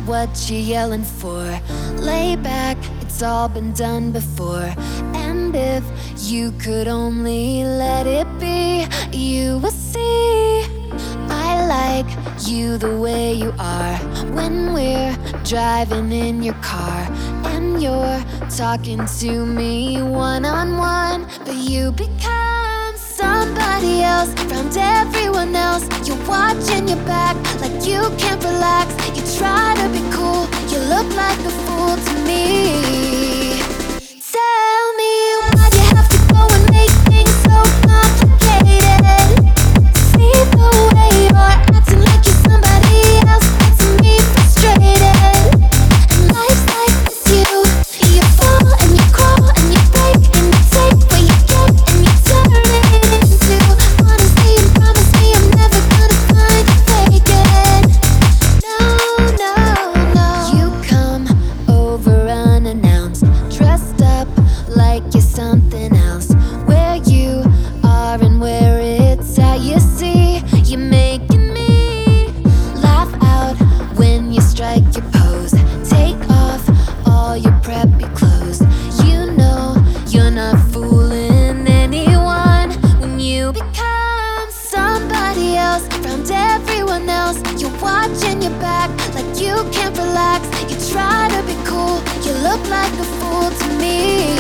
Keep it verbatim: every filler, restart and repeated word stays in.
what you're yelling for. Lay back, it's all been done before. And if you could only let it be, you would see I like you the way you are. When we're driving in your car and you're talking to me one-on-one, but you become somebody else around everyone else. You're watching your back like you can't relax. You try to be cool, you look like a fool to me. Tell me, why do you have to go and make things so complicated? See the way you're acting like you're somebody else, makes me frustrated. And life's like this, you You fall and you crawl and you break and you take what you get and you turn it into honesty and promise me I'm never gonna find you faking. No, no, no. You come over unannounced, dressed up like you're something else. Where you are and where it's at, you see, you're making me laugh out when you strike your pose. Take off all your preppy clothes. You know you're not fooling anyone when you become somebody else around everyone else. You're watching your back like you can't relax. You try to be cool, you look like a fool to me.